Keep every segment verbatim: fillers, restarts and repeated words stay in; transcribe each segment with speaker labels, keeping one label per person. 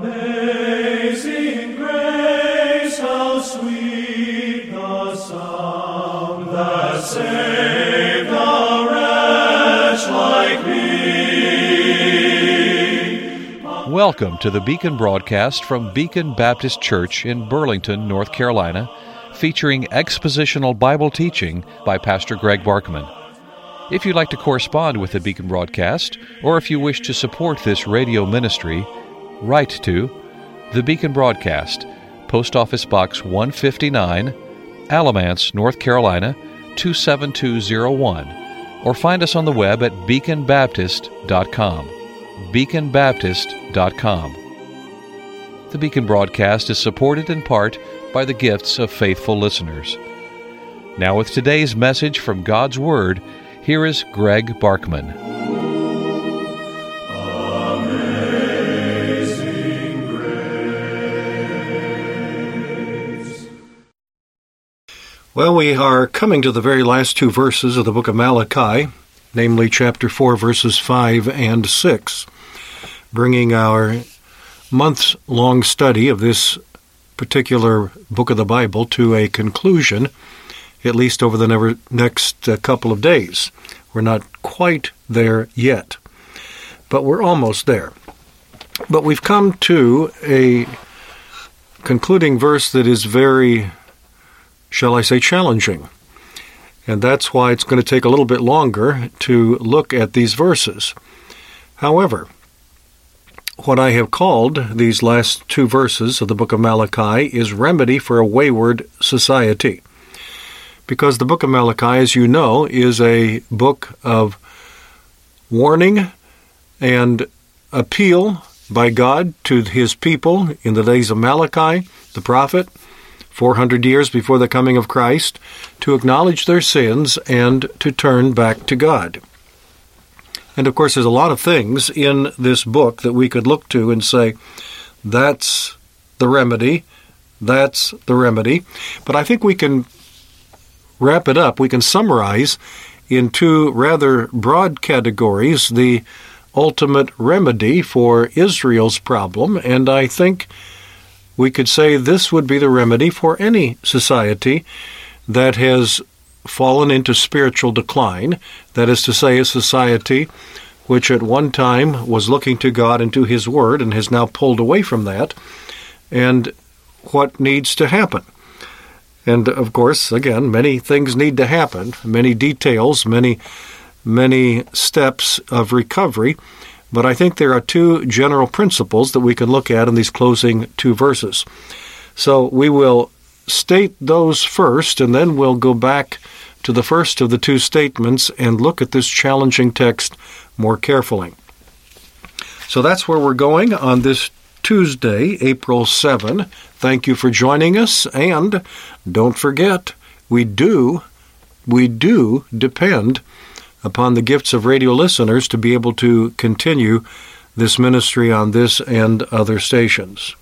Speaker 1: Amazing grace, how sweet the sound that saved a wretch like me.
Speaker 2: Welcome to the Beacon broadcast from Beacon Baptist Church in Burlington, North Carolina, featuring expositional Bible teaching by Pastor Greg Barkman. If you'd like to correspond with the Beacon broadcast, or if you wish to support this radio ministry, write to the Beacon Broadcast, Post Office Box one fifty-nine, Alamance, North Carolina, two seven two zero one, or find us on the web at beacon baptist dot com. beacon baptist dot com. The Beacon broadcast is supported in part by the gifts of faithful listeners. Now with today's message from God's Word, here is Greg Barkman.
Speaker 1: Amazing grace.
Speaker 3: Well, we are coming to the very last two verses of the book of Malachi, namely chapter four, verses five and six, bringing our months-long study of this particular book of the Bible to a conclusion, at least over the never, next uh, couple of days. We're not quite there yet, but we're almost there. But we've come to a concluding verse that is very, shall I say, challenging. And that's why it's going to take a little bit longer to look at these verses. However, what I have called these last two verses of the book of Malachi is Remedy for a Wayward Society. Because the book of Malachi, as you know, is a book of warning and appeal by God to his people in the days of Malachi, the prophet, four hundred years before the coming of Christ, to acknowledge their sins and to turn back to God. And of course, there's a lot of things in this book that we could look to and say, that's the remedy, that's the remedy. But I think we can wrap it up, we can summarize in two rather broad categories the ultimate remedy for Israel's problem, and I think we could say this would be the remedy for any society that has fallen into spiritual decline, that is to say, a society which at one time was looking to God and to His Word and has now pulled away from that, and what needs to happen. And, of course, again, many things need to happen, many details, many, many steps of recovery, but I think there are two general principles that we can look at in these closing two verses. So we will state those first, and then we'll go back to the first of the two statements and look at this challenging text more carefully. So that's where we're going on this Tuesday, April seventh. Thank you for joining us, and don't forget, we do, we do depend upon the gifts of radio listeners to be able to continue this ministry on this and other stations.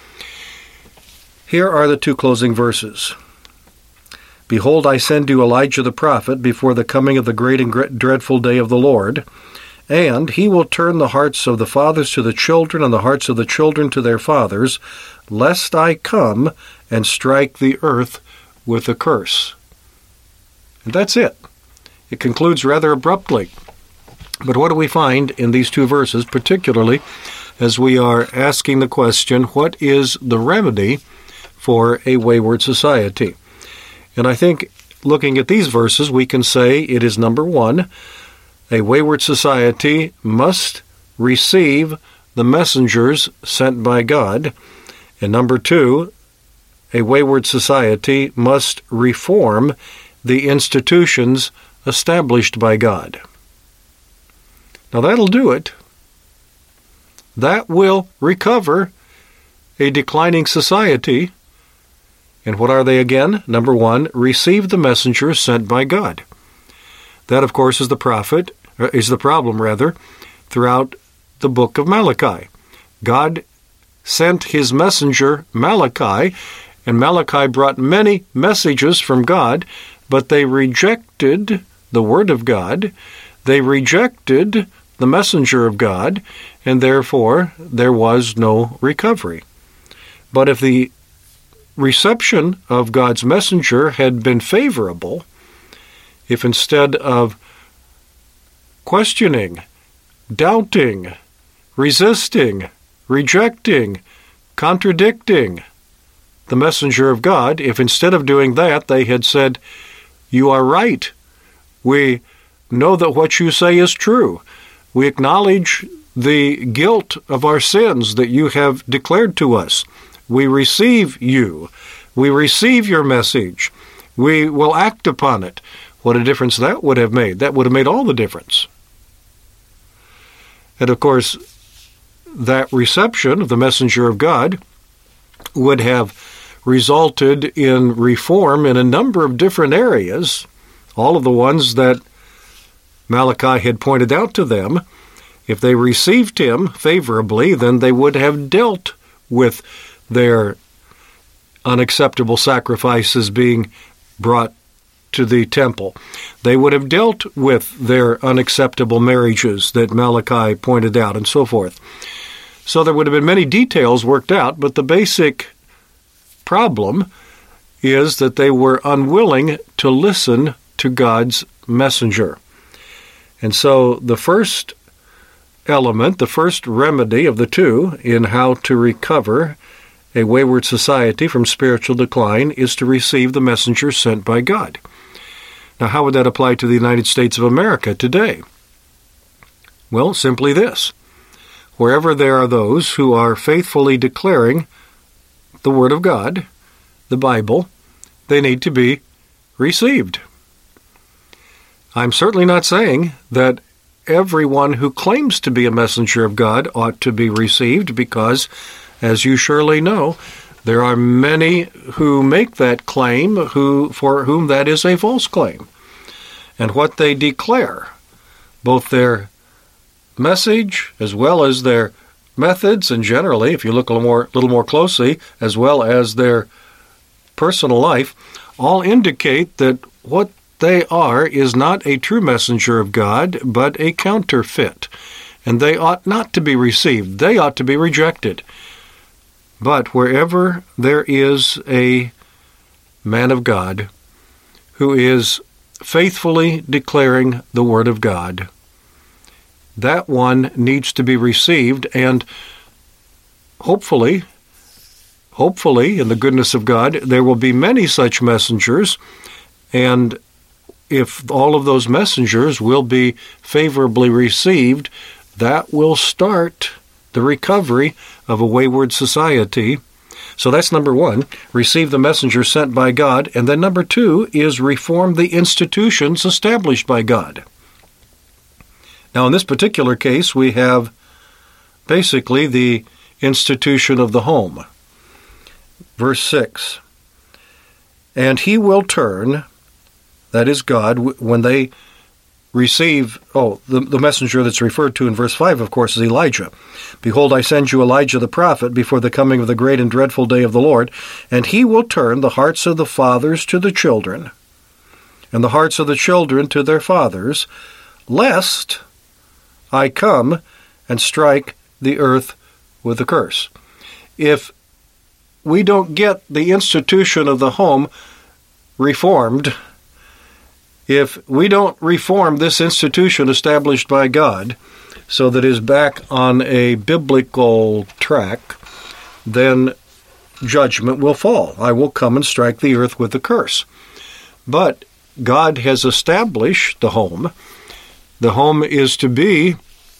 Speaker 3: Here are the two closing verses. Behold, I send you Elijah the prophet before the coming of the great and dreadful day of the Lord, and he will turn the hearts of the fathers to the children and the hearts of the children to their fathers, lest I come and strike the earth with a curse. And that's it. It concludes rather abruptly. But what do we find in these two verses, particularly as we are asking the question, what is the remedy for a wayward society? And I think looking at these verses, we can say it is number one, a wayward society must receive the messengers sent by God. And number two, a wayward society must reform the institutions established by God. Now that'll do it. That will recover a declining society. And what are they again? Number one, receive the messengers sent by God. That, of course, is the prophet, is the problem, rather, throughout the book of Malachi. God sent his messenger, Malachi, and Malachi brought many messages from God, but they rejected the Word of God. They rejected the messenger of God, and therefore there was no recovery. But if the reception of God's messenger had been favorable, if instead of questioning, doubting, resisting, rejecting, contradicting the messenger of God, if instead of doing that they had said, "You are right. We know that what you say is true. We acknowledge the guilt of our sins that you have declared to us. We receive you. We receive your message. We will act upon it." What a difference that would have made. That would have made all the difference. And of course, that reception of the messenger of God would have resulted in reform in a number of different areas, all of the ones that Malachi had pointed out to them. If they received him favorably, then they would have dealt with their unacceptable sacrifices being brought to the temple. They would have dealt with their unacceptable marriages that Malachi pointed out, and so forth. So there would have been many details worked out, but the basic problem is that they were unwilling to listen to God's messenger. And so the first element, the first remedy of the two in how to recover a wayward society from spiritual decline is to receive the messenger sent by God. Now, how would that apply to the United States of America today? Well, simply this. Wherever there are those who are faithfully declaring the Word of God, the Bible, they need to be received. I'm certainly not saying that everyone who claims to be a messenger of God ought to be received, because, as you surely know, there are many who make that claim who for whom that is a false claim. And what they declare, both their message as well as their methods, and generally, if you look a little more, little more closely, as well as their personal life, all indicate that what they are is not a true messenger of God, but a counterfeit. And they ought not to be received. They ought to be rejected. But wherever there is a man of God who is faithfully declaring the Word of God, that one needs to be received, and hopefully, hopefully, in the goodness of God, there will be many such messengers, and if all of those messengers will be favorably received, that will start the recovery of a wayward society. So that's number one, receive the messenger sent by God. And then number two is reform the institutions established by God. Now, in this particular case, we have basically the institution of the home. Verse six, "And he will turn," that is God, when they receive, oh, the, the messenger that's referred to in verse five, of course, is Elijah. "Behold, I send you Elijah the prophet before the coming of the great and dreadful day of the Lord, and he will turn the hearts of the fathers to the children, and the hearts of the children to their fathers, lest I come and strike the earth with a curse." If we don't get the institution of the home reformed, if we don't reform this institution established by God so that it is back on a biblical track, then judgment will fall. I will come and strike the earth with a curse. But God has established the home. The home is to be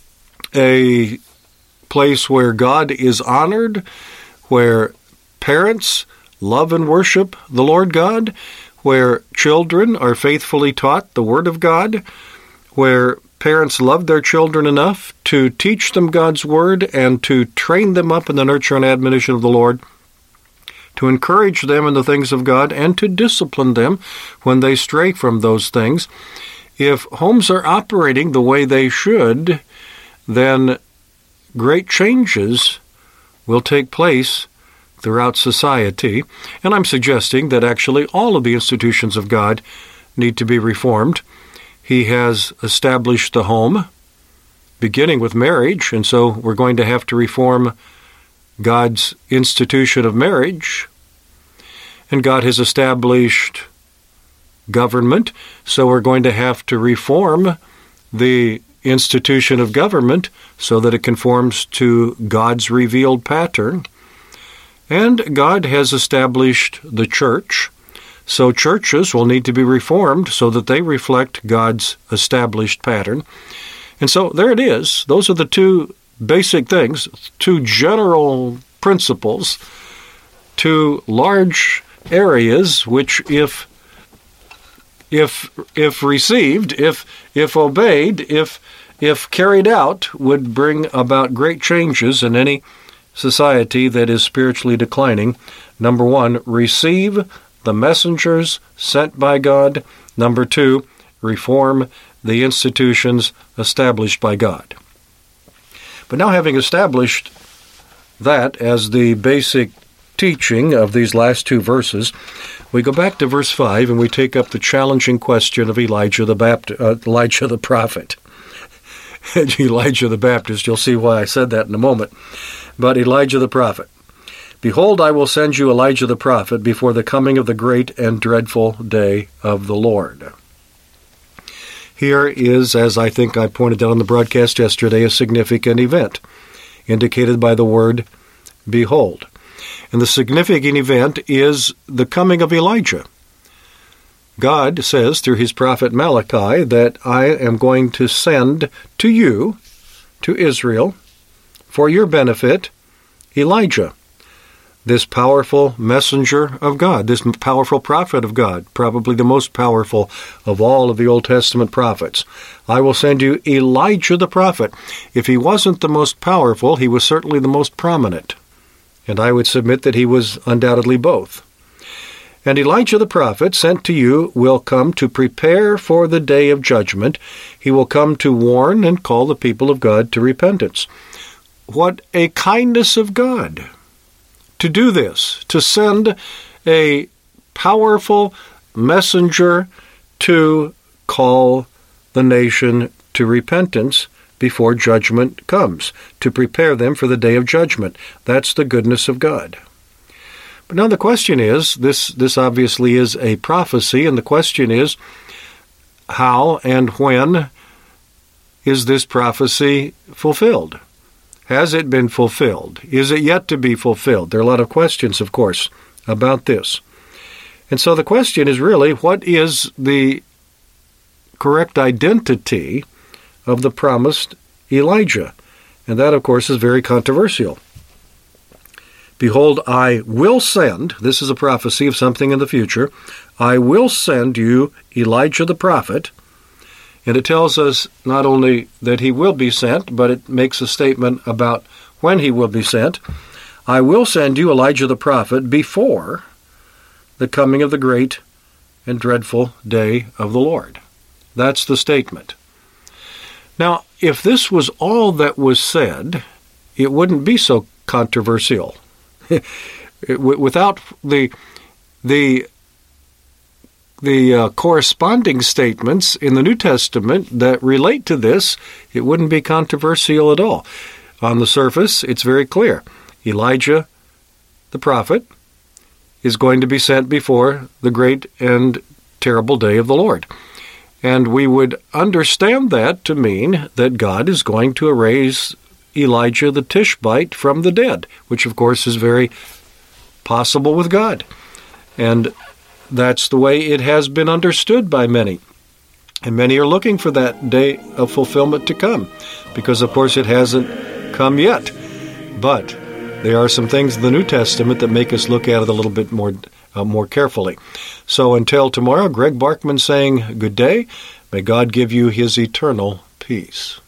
Speaker 3: a place where God is honored, where parents love and worship the Lord God, where children are faithfully taught the Word of God, where parents love their children enough to teach them God's Word and to train them up in the nurture and admonition of the Lord, to encourage them in the things of God, and to discipline them when they stray from those things. If homes are operating the way they should, then great changes will take place throughout society, and I'm suggesting that actually all of the institutions of God need to be reformed. He has established the home, beginning with marriage, and so we're going to have to reform God's institution of marriage. And God has established government, so we're going to have to reform the institution of government so that it conforms to God's revealed pattern. And God has established the church, so churches will need to be reformed so that they reflect God's established pattern. And so there it is. Those are the two basic things, two general principles, two large areas which, if if if received, if if obeyed, if if carried out, would bring about great changes in any society that is spiritually declining. Number one, receive the messengers sent by God. Number two, reform the institutions established by God. But now, having established that as the basic teaching of these last two verses, we go back to verse five and we take up the challenging question of Elijah the Baptist, uh, Elijah the prophet. Elijah the Baptist, you'll see why I said that in a moment. But Elijah the prophet. Behold, I will send you Elijah the prophet before the coming of the great and dreadful day of the Lord. Here is, as I think I pointed out on the broadcast yesterday, a significant event, indicated by the word behold. And the significant event is the coming of Elijah. God says through his prophet Malachi that I am going to send to you, to Israel, for your benefit, Elijah, this powerful messenger of God, this powerful prophet of God, probably the most powerful of all of the Old Testament prophets. I will send you Elijah the prophet. If he wasn't the most powerful, he was certainly the most prominent. And I would submit that he was undoubtedly both. And Elijah the prophet, sent to you, will come to prepare for the day of judgment. He will come to warn and call the people of God to repentance. What a kindness of God to do this, to send a powerful messenger to call the nation to repentance before judgment comes, to prepare them for the day of judgment. That's the goodness of God. But now the question is, this, this obviously is a prophecy, and the question is, how and when is this prophecy fulfilled? Has it been fulfilled? Is it yet to be fulfilled? There are a lot of questions, of course, about this. And so the question is really, what is the correct identity of the promised Elijah? And that, of course, is very controversial. Behold, I will send, this is a prophecy of something in the future, I will send you Elijah the prophet. And it tells us not only that he will be sent, but it makes a statement about when he will be sent. I will send you Elijah the prophet before the coming of the great and dreadful day of the Lord. That's the statement. Now, if this was all that was said, it wouldn't be so controversial. Without the the the uh, corresponding statements in the New Testament that relate to this, it wouldn't be controversial at all. On the surface, it's very clear. Elijah, the prophet, is going to be sent before the great and terrible day of the Lord. And we would understand that to mean that God is going to raise Elijah the Tishbite from the dead, which of course is very possible with God. And that's the way it has been understood by many. And many are looking for that day of fulfillment to come, because of course it hasn't come yet. But there are some things in the New Testament that make us look at it a little bit more uh, more carefully. So until tomorrow, Greg Barkman saying good day. May God give you his eternal peace.